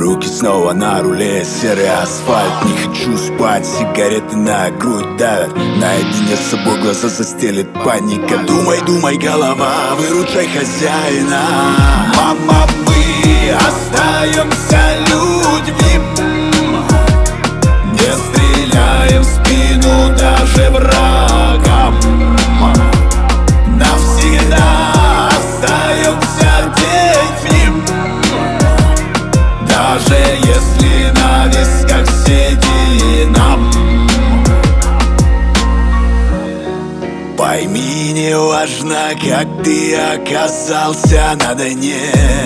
Руки снова на руле, серый асфальт. Не хочу спать, сигареты на грудь давят. Наедине с собой глаза застелит паника. Думай, думай, голова, выручай хозяина. Мама, мы остаемся людьми, не стреляем в спину даже врагам. Навсегда остаемся детьми, даже если на висках седина. Пойми, не важно, как ты оказался на дне.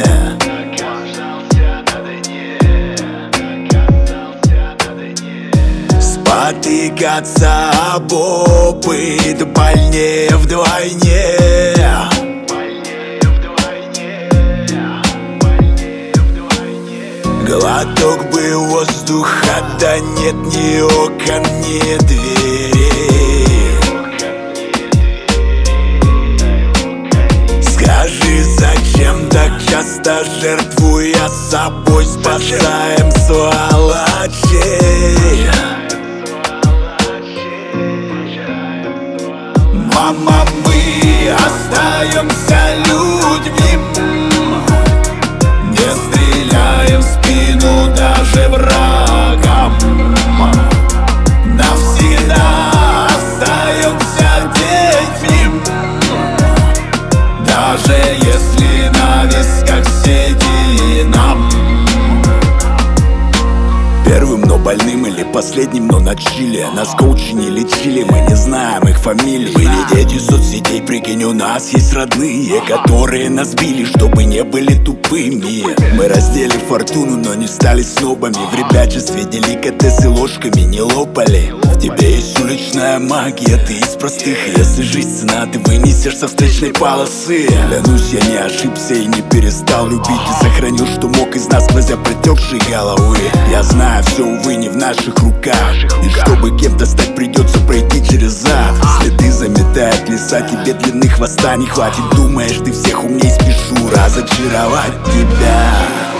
Спотыкаться об опыт больнее вдвойне. Глоток бы воздуха, да нет ни окон, ни дверей. Скажи, зачем так часто, жертвуя собой, спасаем сволочей? Мама, мы остаемся людьми, не стреляем в спину даже врагам. Навсегда остаемся детьми, даже если на висках седина. Первым, но больным, или последним, но на чиле. Нас коучи не лечили, мы не знаем их фамилий. Мы не дети соцсетей, прикинь, у нас есть родные, которые нас били, чтобы не были тупыми. Мы раздели фортуну, но не стали снобами. В ребячестве деликатесы ложками не лопали. В тебе есть уличная магия, ты из простых. Если жизнь цена, ты вынесешь со встречной полосы. Клянусь, я не ошибся и не перестал любить. И сохранил, что мог из нас, сквозя протекшие головы. Я знаю, все, увы, не в наших руках. И чтобы кем-то стать, придется пройти через ад. Следы заметает леса, тебе длины хвоста не хватит. Думаешь, ты всех умней, спешу разочаровать тебя.